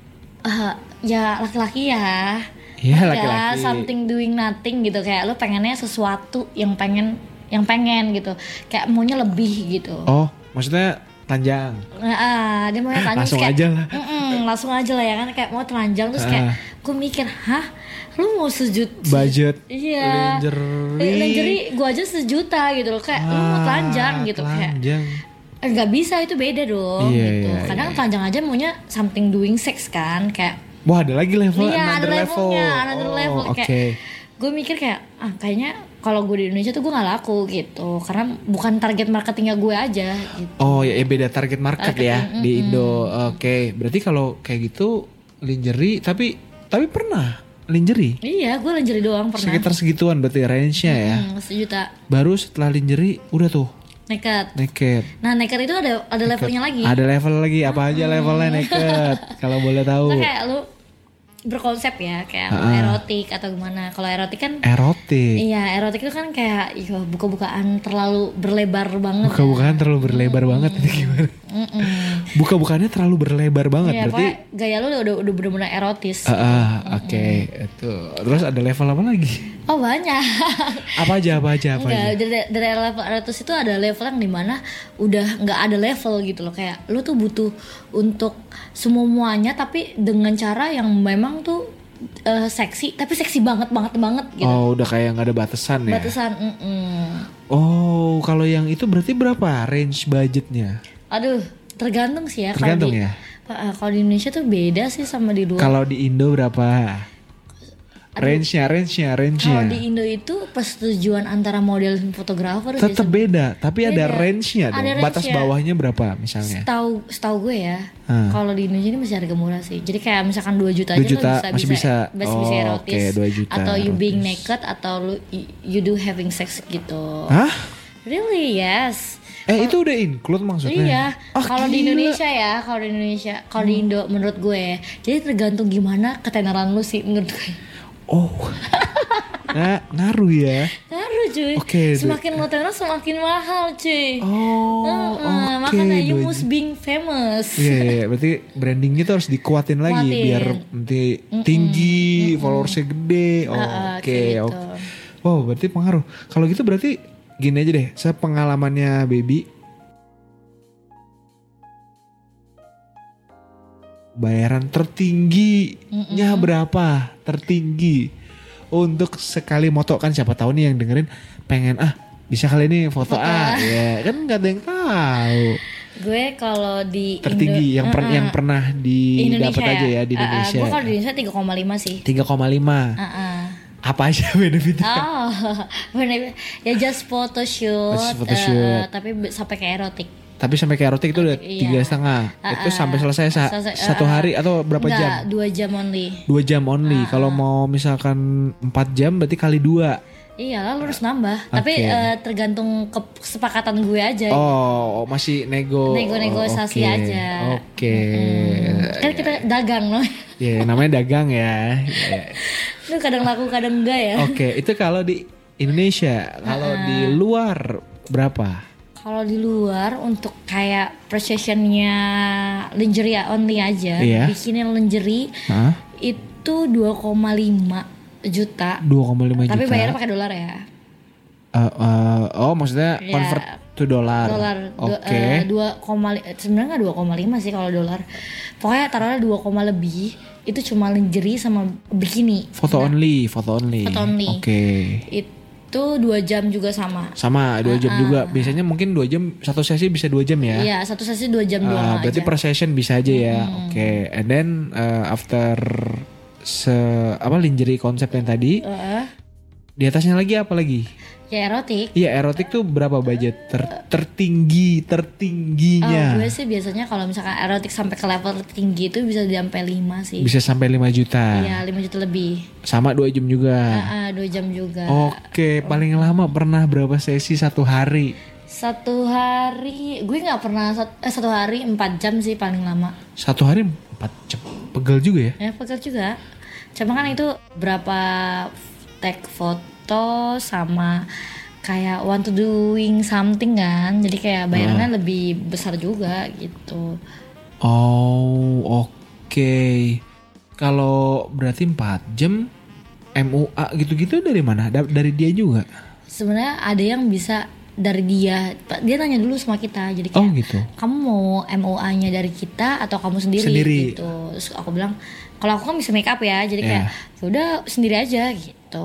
eh, ya laki-laki ya. Iya, Ya, laki-laki. something doing nothing gitu, kayak lo pengennya sesuatu yang pengen yang pengen gitu. Kayak maunya lebih gitu. Oh, maksudnya telanjang. Nah, ah, dia maunya telanjang Langsung terus kayak, aja lah. "Mm-mm, langsung aja lah ya kan, kayak mau telanjang terus kayak Ah. gue mikir, hah, lu mau sejut Budget iya lingerie. lingerie gue aja sejuta gitu loh, kayak lu mau telanjang Ah, gitu kayak telanjang. eh, nggak bisa, itu beda dong Iya, gitu. iya, Kadang iya. telanjang aja maunya something doing sex kan, kayak Wah, ada lagi level, iya ada another level. levelnya, another Oh, level Oke. kayak gue mikir kayak ah kayaknya kalau gue di Indonesia tuh gue nggak laku gitu, karena bukan target marketingnya gue aja gitu. Oh ya, ya beda target market Target, ya mm, di mm, Indo. Oke, berarti kalau kayak gitu lingerie, tapi tapi pernah lingerie Iya, gue lingerie doang pernah. sekitar segituan berarti range-nya ya. Hmm, sejuta Baru setelah lingerie udah tuh naked. naked. Nah naked itu ada ada levelnya lagi. Ada level lagi, apa aja levelnya naked? Kalau boleh tahu. Nah, kayak lu berkonsep ya, kayak Ah. erotik atau gimana. Kalau erotik kan Erotik. iya, erotik itu kan kayak iya, buka-bukaan terlalu berlebar banget. Buka-bukaan terlalu berlebar banget itu gimana? Mm-mm. Buka-bukaannya terlalu berlebar banget Iya, berarti. pokoknya gaya lu udah udah bener-bener erotis. Ah, ah, oke, itu. Terus ada level apa lagi? Oh banyak. Apa aja, apa aja, apa Enggak, aja? dari, dari level erotis itu ada level yang dimana udah nggak ada level gitu loh, kayak lu tuh butuh untuk semuanya tapi dengan cara yang memang tuh uh, seksi tapi seksi banget banget banget gitu. Oh, udah kayak nggak ada batasan ya. Batasan. Mm-mm. Oh, kalau yang itu berarti berapa range budgetnya? Aduh, tergantung sih ya. Tergantung kalau di, ya. Uh, kalau di Indonesia tuh beda sih sama di luar. Kalau di Indo berapa? Range-nya, range-nya, range-nya. Kalau di Indo itu persetujuan antara model dan fotografer tetap beda, tapi beda. ada range-nya dong. Ada range-nya. Batas bawahnya berapa misalnya? Setahu setahu gue ya, Hmm. kalau di Indonesia ini masih harga murah sih. Jadi kayak misalkan dua juta aja dua juta, lo bisa masih bisa bisa. masih Oh, bisa erotis. oke, dua juta atau you being erotis. naked atau lu you do having sex gitu. Hah? Really? Yes. Eh itu udah include maksudnya? Iya, Ah, kalau di gila. Indonesia ya, kalau di Indonesia, kalau di Indo menurut gue, jadi tergantung gimana ketenaran lu sih menurut gue. Oh, nah, ngaruh ya? Ngaruh cuy. Oke, semakin lo tenar semakin mahal cuy. Oh, Uh-uh, oke. makanya you dua must juta. being famous. Iya, iya, iya, berarti brandingnya tuh harus dikuatin lagi Kuatin. biar nanti tinggi, followersnya gede. Oh, Uh-uh, oke, kayak oke. gitu. Wow, berarti pengaruh. Kalau gitu berarti gini aja deh, sepengalamannya Baby, bayaran tertingginya berapa? Tertinggi untuk sekali moto, kan siapa tahu nih yang dengerin pengen ah bisa kali ini foto, Foto. ah ya kan nggak ada yang tahu. Gue kalau di Tertinggi Indo, yang per, uh-uh. yang pernah didapat aja ya di Uh-uh, Indonesia. gue kalau di Indonesia tiga koma lima sih. tiga koma lima. Uh-uh. Apa aja benefitnya? Oh, bener ya just photoshoot, Just photoshoot. uh, tapi be- sampai ke erotik. Tapi sampai ke erotik itu udah Iya. tiga setengah. Itu Uh-uh. sampai selesai sa- Selesai, satu uh-uh. hari atau berapa Enggak, jam? dua jam only. Dua jam only. Kalau mau misalkan empat jam berarti kali dua. Iya lah, lu harus nambah. Tapi Oke. uh, tergantung kesepakatan gue aja. Oh, masih nego. Nego-negosiasi Oke. aja. Oke. Kan kita dagang loh. Ya, namanya dagang ya. Ya. Lu kadang laku kadang enggak ya. Oke, itu kalau di Indonesia. Kalau di luar berapa? Kalau di luar untuk kayak precisionnya lingerie only aja, Iya. bikinin lingerie Hah? itu dua koma lima juta. dua koma lima juta. Tapi bayarnya pakai dolar ya. Uh, uh, oh, maksudnya Iya. convert to dollar. Dolar Oke. dua koma sebenarnya nggak dua koma lima sih kalau dolar. Pokoknya taruhnya dua, lebih. Itu cuma lingerie sama bikini. Foto only, foto only. Foto only. Oke. Itu dua jam juga sama. Sama dua jam juga. Biasanya mungkin dua jam, satu sesi bisa dua jam ya. Iya, satu sesi dua jam doang Ah, berarti aja. per session bisa aja ya. Oke. And then uh, after se apa lingerie konsep yang tadi, Heeh. di atasnya lagi apa lagi? Ya erotik. Iya, erotik tuh berapa budget ter- tertinggi tertingginya? Oh, gue sih biasanya kalau misalkan erotik sampai ke level tertinggi itu bisa sampai lima sih. Bisa sampai lima juta. Iya, lima juta lebih. Sama dua jam juga. Heeh, dua jam juga. Oke, paling lama pernah berapa sesi satu hari? Satu hari, gue nggak pernah sat- eh, satu hari empat jam sih paling lama. Satu hari empat jam. Pegel juga ya? Ya pegel juga. Cuma kan itu berapa take foto sama kayak want to doing something kan. Jadi kayak bayarannya lebih besar juga gitu. Oh, oke. Kalau berarti empat jam M U A gitu-gitu dari mana? Da- dari dia juga? Sebenarnya ada yang bisa dari dia. Dia nanya dulu sama kita. Jadi kayak Oh gitu. kamu mau M O A-nya dari kita atau kamu sendiri, Sendiri. gitu. Terus aku bilang, kalau aku kan bisa make up ya, jadi kayak ya udah sendiri aja gitu.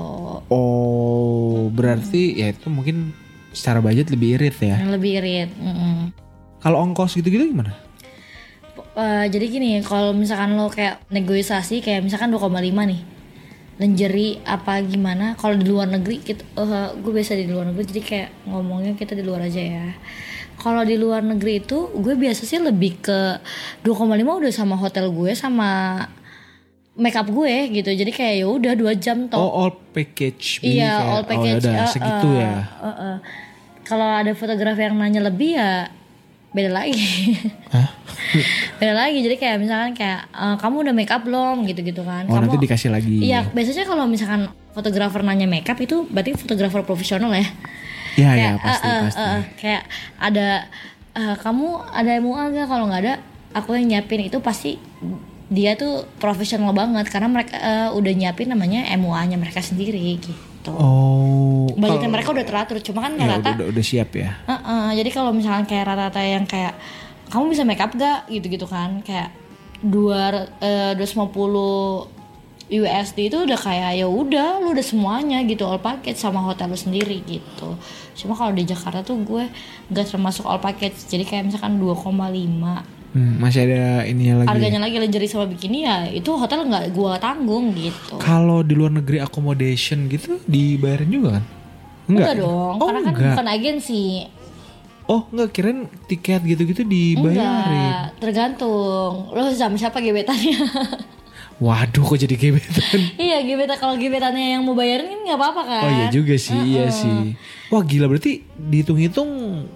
Oh, berarti ya itu mungkin secara budget lebih irit ya. Yang lebih irit. Mm-mm. Kalau ongkos gitu-gitu gimana? Eh, jadi gini, kalau misalkan lo kayak negosiasi kayak misalkan dua koma lima nih, lingerie apa gimana? Kalau di luar negeri, kita, eh, gue biasa di luar negeri, jadi kayak ngomongnya kita di luar aja ya. Kalau di luar negeri itu, gue biasa sih lebih ke dua koma lima udah sama hotel gue sama makeup gue gitu. Jadi kayak ya udah dua jam toh. Oh, all package. Jadi Iya, kayak, all package. Oh, ya udah eh, segitu eh, ya. eh, eh. Kalau ada fotografer yang nanya lebih ya beda lagi. Hah? Beda lagi. Jadi kayak misalkan kayak eh, kamu udah make up belum gitu-gitu kan. Oh, kamu, nanti dikasih lagi. Iya, biasanya kalau misalkan fotografer nanya make up itu berarti fotografer profesional ya. Iya, ya, Kayak, pasti, eh, eh, pasti. eh, kayak ada eh, kamu ada M U A gak? Kalau nggak ada, aku yang nyiapin. Itu pasti dia tuh profesional banget karena mereka eh, udah nyiapin namanya M U A-nya mereka sendiri gitu. Oh. Budgetnya kalau- mereka udah teratur, cuma kan ya, rata. udah, udah, udah siap ya. Uh-uh, jadi kalau misalkan kayak rata-rata yang kayak kamu bisa make up gak gitu-gitu kan, kayak dua eh, dua ratus lima puluh U S D itu udah kayak ya udah lu udah semuanya gitu, all package sama hotel lu sendiri gitu. Cuma kalau di Jakarta tuh gue nggak termasuk all package, jadi kayak misalkan dua koma lima. Hmm, masih ada ininya lagi. Harganya lagi lingerie sama bikini ya itu hotel nggak gue tanggung gitu. Kalau di luar negeri accommodation gitu dibayarin juga kan? Enggak, enggak dong, oh, karena kan enggak. bukan agensi. Oh enggak, kirain tiket gitu-gitu dibayarin. Enggak, tergantung lo sama siapa gebetannya. Waduh, kok jadi gebetan? Iya, gebetan, kalau gebetannya yang mau bayarin kan nggak apa-apa kan? Oh iya juga sih, uh-uh. iya sih. Wah gila, berarti dihitung-hitung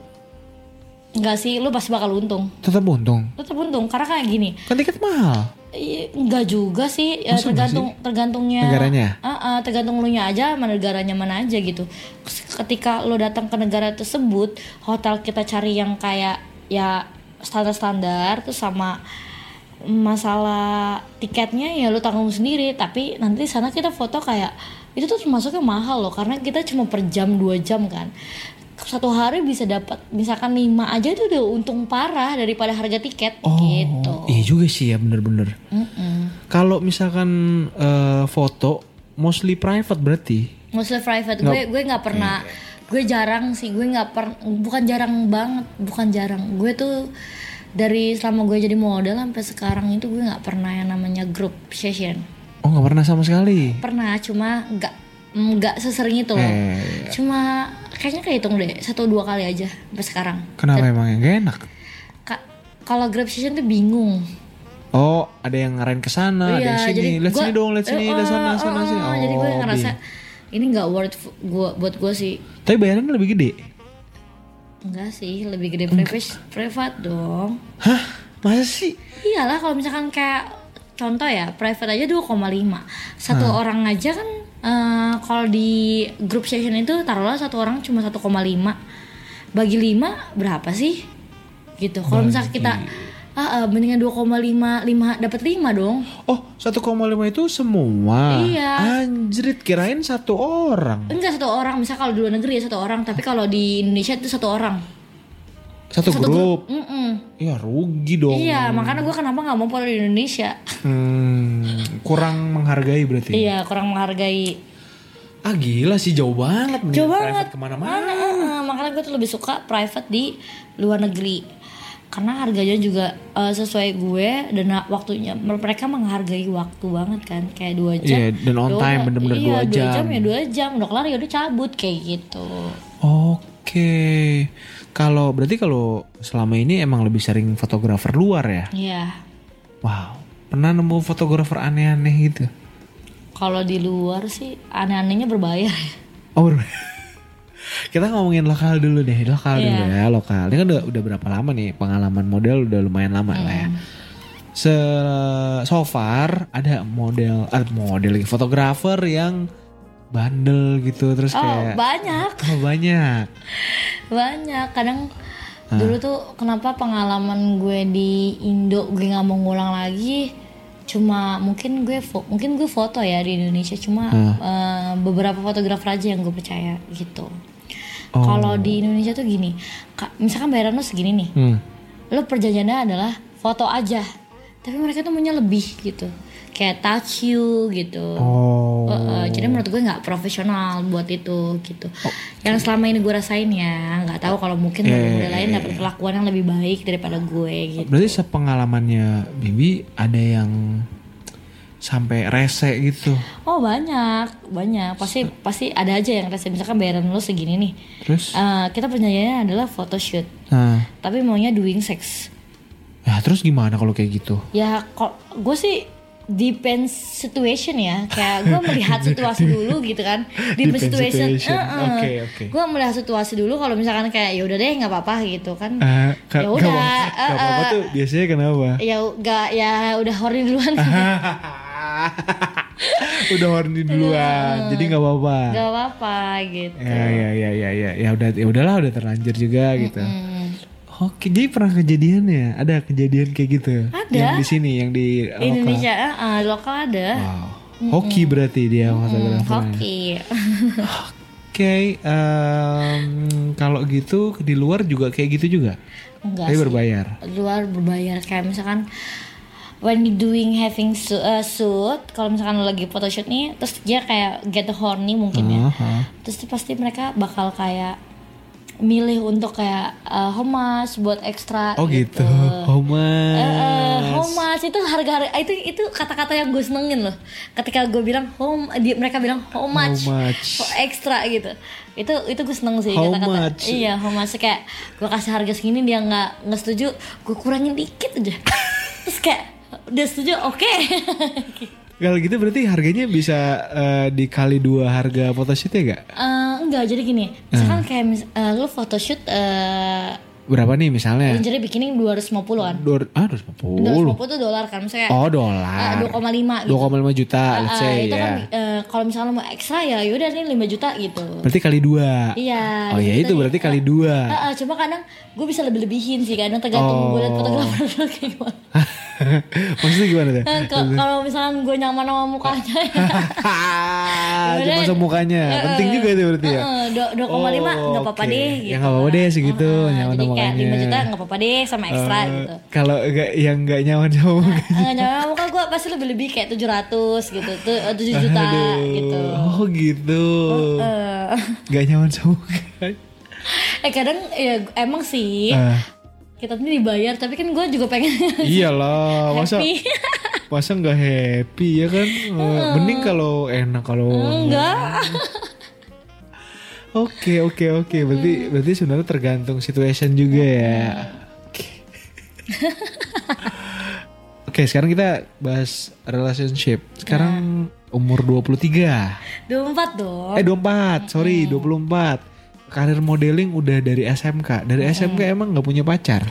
enggak sih, lu pasti bakal untung. Tetap untung. Tetap untung karena kayak gini. Kan tiket mahal. Iya, enggak juga sih, ya, tergantung tergantungnya. Negaranya. Uh-uh, tergantung lu nya aja, mana negaranya mana aja gitu. Ketika lu datang ke negara tersebut, hotel kita cari yang kayak ya standar-standar, terus sama masalah tiketnya ya lu tanggung sendiri. Tapi nanti sana kita foto kayak itu tuh termasuknya mahal loh, karena kita cuma per jam dua jam kan. Satu hari bisa dapat misalkan lima aja tuh udah untung parah daripada harga tiket. Oh, gitu. Iya juga sih ya, bener-bener. Kalau misalkan uh, foto mostly private berarti. Mostly private. Gue gue nggak pernah. Gue jarang sih. Gue nggak pernah. Bukan jarang banget. Bukan jarang. Gue tuh dari selama gue jadi model sampai sekarang itu gue nggak pernah yang namanya group session. Oh, nggak pernah sama sekali. Pernah, cuma nggak nggak sesering itu loh. Eh. Cuma kayaknya kehitung deh satu dua kali aja sampai sekarang. Kenapa Ket- emang yang gak enak? Ka- kalau group session tuh bingung. Oh, ada yang ngarahin ke sana, ada yang sini. Lihat sini dong, lihat sini, lihat sana, sana, sini. Oh, jadi gue ngerasa bi- ini nggak worth gue buat gue sih. Tapi bayarannya lebih gede. Enggak sih, lebih gede privat, privat dong. Hah? Masa sih? Iyalah, kalau misalkan kayak contoh ya, private aja dua koma lima. Satu Hmm. orang aja kan uh, kalau di group session itu taruhlah satu orang cuma satu koma lima. Bagi lima berapa sih? Gitu. Kalau misalkan kita ah, uh, mendingan dua koma lima, lima dapat lima dong. Oh, satu koma lima itu semua? Iya. Anjrit, kirain satu orang. Enggak satu orang, misal kalau di luar negeri ya satu orang, tapi kalau di Indonesia itu satu orang. Satu, Satu grup? grup. Mm-mm. Ya rugi dong. Iya, makanya gue kenapa gak mau follow di Indonesia. Hmm, kurang menghargai berarti. Iya, kurang menghargai. Ah gila sih, jauh banget. Jauh private banget. kemana-mana. Ah, makanya gue tuh lebih suka private di luar negeri. Karena harganya juga uh, sesuai gue dan waktunya. Mereka menghargai waktu banget kan, kayak dua jam. Iya, dan on time Dua- bener-bener iya, dua dua jam. jam ya dua jam, udah kelar ya udah cabut kayak gitu. Oke. Kalau berarti kalau selama ini emang lebih sering fotografer luar ya? Iya. Wow. Pernah nemu fotografer aneh-aneh gitu? Kalau di luar sih aneh-anehnya berbayar. Oh, ber- kita ngomongin lokal dulu deh, lokal Iya. dulu ya, lokal. Ini kan udah udah berapa lama nih pengalaman model, udah lumayan lama lah ya. Se so far ada model, ah, model lagi fotografer yang bandel gitu terus Oh, kayak banyak. oh, banyak. Banyak. Kadang dulu tuh kenapa pengalaman gue di Indo gue nggak mau ngulang lagi. Cuma mungkin gue fo- mungkin gue foto ya di Indonesia, cuma eh, beberapa fotografer aja yang gue percaya gitu. Oh. Kalau di Indonesia tuh gini, ka- misalkan bayaran lo segini nih, Hmm. lo perjanjiannya adalah foto aja, tapi mereka tuh maunya lebih gitu, kayak touch you gitu. Oh. Uh, uh, jadi menurut gue nggak profesional buat itu gitu. Yang selama ini gue rasain ya, nggak tahu kalau mungkin Eh, model lain dapat perlakuan yang lebih baik daripada gue gitu. Berarti sepengalamannya Bibi ada yang sampai rese gitu. Oh banyak, banyak. Pasti pasti ada aja yang rasa misalkan bayaran lo segini nih. Terus? Uh, kita perjanjiannya adalah photoshoot, Nah, tapi maunya doing sex. ya terus gimana kalau kayak gitu? Ya kok gue sih depends situation ya, kayak gue melihat situasi dulu gitu kan. Depends Depends situation. situation. Uh-uh. Oke, oke. Gue melihat situasi dulu. Kalau misalkan kayak ya udah deh nggak apa-apa gitu kan. Ah, ka- Ya gak udah, apa-apa, gak uh, apa-apa uh. tuh biasanya kenapa? Ya gak, ya udah horny duluan. Udah horny duluan, jadi nggak apa-apa. Gak apa-apa gitu. Ya ya ya ya ya ya udah ya udahlah udah terlanjur juga gitu. Hmm. Oke, jadi pernah kejadian ya? Ada kejadian kayak gitu? Ada. Yang di sini, yang di lokal. Indonesia, uh, uh, lokal ada. Wow. Hoki berarti dia Hmm, fotografernya. hoki. Oke, em, kalau gitu di luar juga kayak gitu juga? Enggak Tapi sih. berbayar. Luar berbayar kayak misalkan when you doing having su- uh, shoot, kalau misalkan lo lagi photoshoot nih, terus dia kayak get horny mungkin ya, Uh-huh. terus tuh pasti mereka bakal kayak milih untuk kayak uh, how much buat ekstra. Oh gitu, how much? Uh, how much itu harga-harga itu itu kata-kata yang gue senengin loh. Ketika gue bilang home, dia, mereka bilang how much, How much? for extra gitu. Itu itu gue seneng sih How kata-kata. much? Iya, how much kayak gue kasih harga segini dia nggak nggak setuju, gue kurangin dikit aja. Terus kayak udah setuju, oke. Okay. Kalau gitu berarti harganya bisa uh, dikali dua harga photoshootnya gak? Uh, enggak, jadi gini, misalkan kayak mis- uh, lu photoshoot uh, Berapa nih misalnya? lingerie bikini dua ratus lima puluh kan? Dua, ah, dua ratus lima puluh. dua ratus lima puluh itu dolar kan, misalnya Oh dolar. uh, dua koma lima gitu. dua koma lima juta, let's Uh, say itu ya. kan uh, kalau misalnya lu mau ekstra ya yaudah nih lima juta gitu. Berarti kali dua. Iya. Oh ya itu berarti kali dua. Uh, uh, cuma kadang gue bisa lebih-lebihin sih, kadang tergantung Oh. gue liat fotografer dulu kayak gimana. Maksudnya gimana tuh? Nah, k- kalau misalnya gue nyaman sama mukanya ya. Cuma sama mukanya. Penting juga itu berarti ya. dua koma lima Oh, nggak apa-apa oke. deh Ya gitu. nggak apa-apa deh segitu, Uh, nyaman jadi sama kayak mukanya. lima juta nggak apa-apa deh sama ekstra Eh, gitu. Kalau enggak yang enggak nyaman sama mukanya. Nggak nyaman sama muka gue pasti lebih-lebih kayak tujuh ratus gitu, tuh tujuh juta Aduh. gitu. Oh gitu. Eh, Gak nyaman sama mukanya. eh kadang ya emang sih Ah. kita tuh dibayar, tapi kan gue juga pengen Iyalah, masa happy. masa nggak happy ya kan? Eh, Mending kalau enak kalau Enggak. Oke oke oke, berarti berarti sebenarnya tergantung situation juga ya. Oke. Oke, sekarang kita bahas relationship. Sekarang umur dua puluh tiga. dua puluh empat dong. Eh dua puluh empat, sorry dua puluh empat. Karir modeling udah dari S M K. Dari S M K emang nggak punya pacar?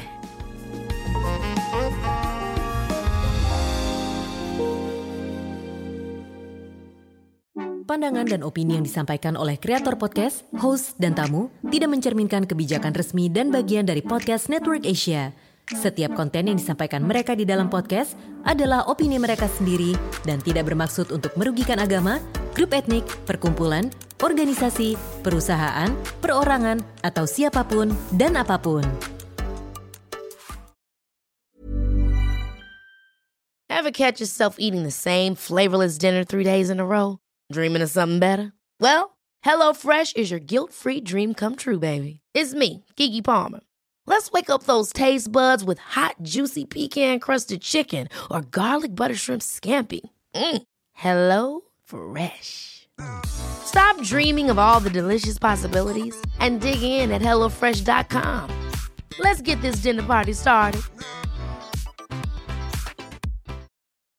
Pandangan dan opini yang disampaikan oleh kreator podcast, host, dan tamu tidak mencerminkan kebijakan resmi dan bagian dari Podcast Network Asia. Setiap konten yang disampaikan mereka di dalam podcast adalah opini mereka sendiri dan tidak bermaksud untuk merugikan agama, grup etnik, perkumpulan, organisasi, perusahaan, perorangan, atau siapapun dan apapun. Ever catch yourself eating the same flavorless dinner three days in a row? Dreaming of something better? Well, HelloFresh is your guilt-free dream come true, baby. It's me, Keke Palmer. Let's wake up those taste buds with hot, juicy pecan-crusted chicken or garlic butter shrimp scampi. Mm. Hello Fresh. Stop dreaming of all the delicious possibilities and dig in at hello fresh dot com. Let's get this dinner party started.